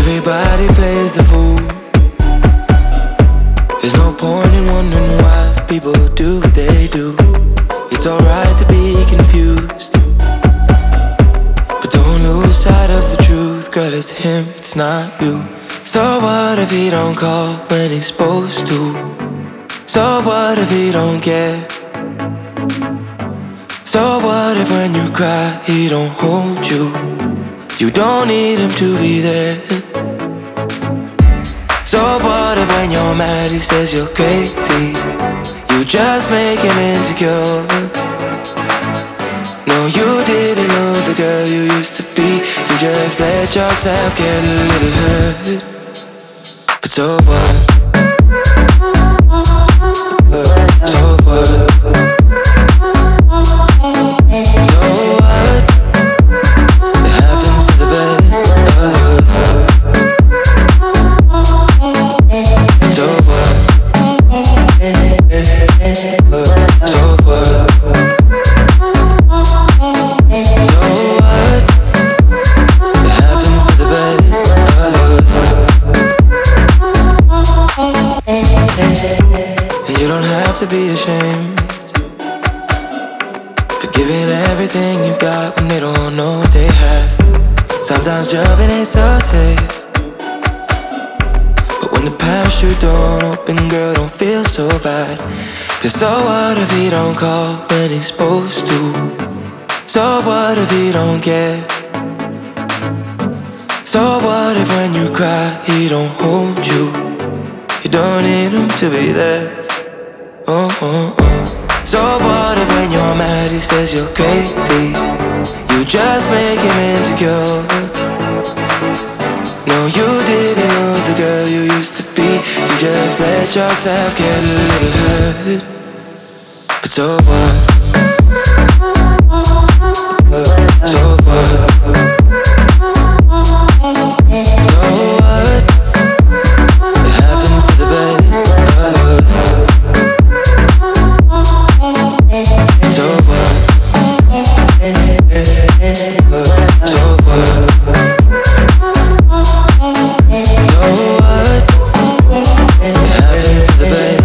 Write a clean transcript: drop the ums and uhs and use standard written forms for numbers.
Everybody plays the fool. There's no point in wondering why people do what they do. It's alright to be confused, but don't lose sight of the truth. Girl, it's him, it's not you. So what if he don't call when he's supposed to? So what if he don't care? So what if when you cry he don't hold you? You don't need him to be there. So what if when you're mad he says you're crazy? You just make him insecure. No, you didn't lose the girl you used to be. You just let yourself get a little hurt. But so what? So what? So what? It happens to the best of us. So what? So what? So what? It happens to the best of us. And you don't have to be ashamed for giving everything you got when they don't know what they have. Sometimes jumping ain't so safe, but when the parachute don't open, girl, don't feel so bad. Cause so what if he don't call when he's supposed to? So what if he don't care? So what if when you cry he don't hold you? You don't need him to be there. Oh, oh, oh. So what if when you're mad he says you're crazy? You just make him insecure. No, you didn't lose the girl you used to be. You just let yourself get a little hurt. But so what? So what? So what? It happens to the best of us. So what? So what? So what? It happens to the best.